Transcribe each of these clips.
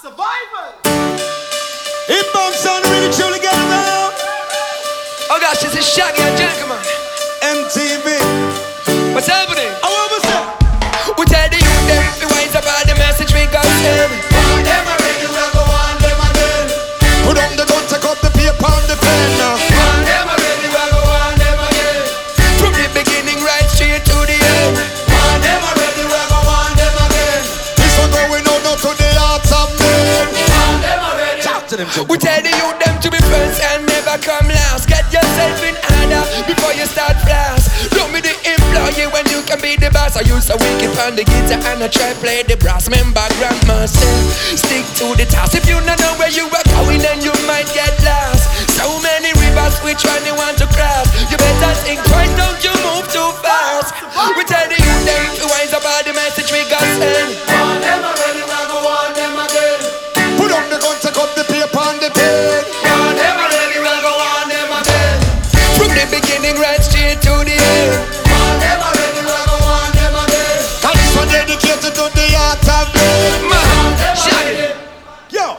Survivors! Inbound sound really truly get around. Oh gosh, this is Shaggy and Gentleman. MTV. What's happening? I want to say. We tell the youth them to wise about the message we got send. One them already, we'll go on them again. Put on the gun, take up the paper and the pen. One them already, we'll go on them again. From the beginning right straight to the end. One them already, we'll go on them again. This one going on now to the hearts of men. One them already. Talk to them, Joe. We tell the youth them to be first and never come last. Get yourself in order before you start blast. Don't be the employee when you can be the boss. I use a wicked on the guitar and I try play the brass. Remember grandmaster, stick to the task. If you don't know where you are going, then you might get lost. So many rivers, which one you want to cross? You better think twice, don't you move too fast. We tell the youth them to wise about the message we got sent. One them already, we'll go on them again. Put on the gun, take up the paper and the pen. One them already, we'll go on them again. From the beginning right straight to the end. One them already, we'll go on them again. And this one dedicated to the heart of men. Man, Shaggy. Yo,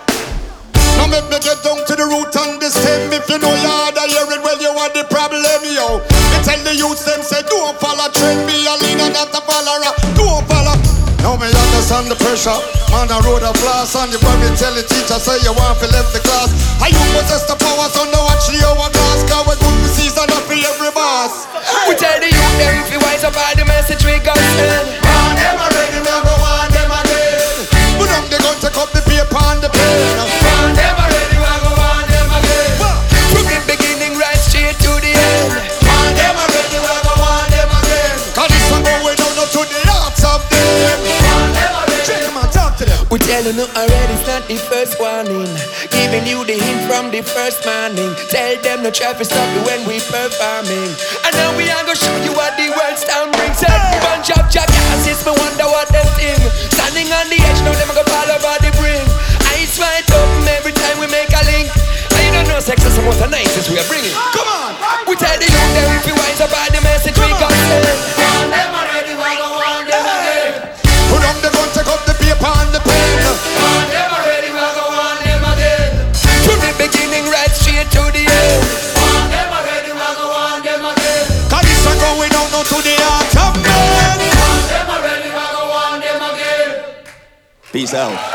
now make me get down to the root and the stem. If you know you're hard of hearing, well, you are the problem, yo. Me tell the youths them, say, don't follow trend. Be a leader, not a follower. Don't follow. Now me understand the pressure. Man, I wrote a class and you probably tell the teacher, say you want to left the class. And you possess the power, so now watch the hourglass. Cause we're good to see, and not for every boss. We tell the youth them if you wise up all the message we got sent. On them already, we'll go on them again. Put on the gun, take up the paper and the pen. On them already, we'll go on them again. From the beginning right straight to the end. On them already, we'll go on them again. Cause this one going down to the hearts of them. On them already. Check them out, talk to them. We tell you no already, it's not the first warning. Giving you the hint from the first morning. Tell them no try to stop you when we performing. And now we are gonna show you what the world stand brings. Every bunch of jackasses, me wonder what them think. Standing on the edge, now them gonna fall over the brink. Eyes wide open every time we make a link. And you don't know sex is the most nicest we are bringing. Come on. We tell the youth them if you wise up all the message we got sent. On them already, we'll go on them again. Put on the gun, take up the paper and the pen. On them already, we'll go on them again. From the beginning right straight to the end. On them already, we'll go on them again. Cause this one going down to the heart of men. On them already, we'll go on them again. Peace out.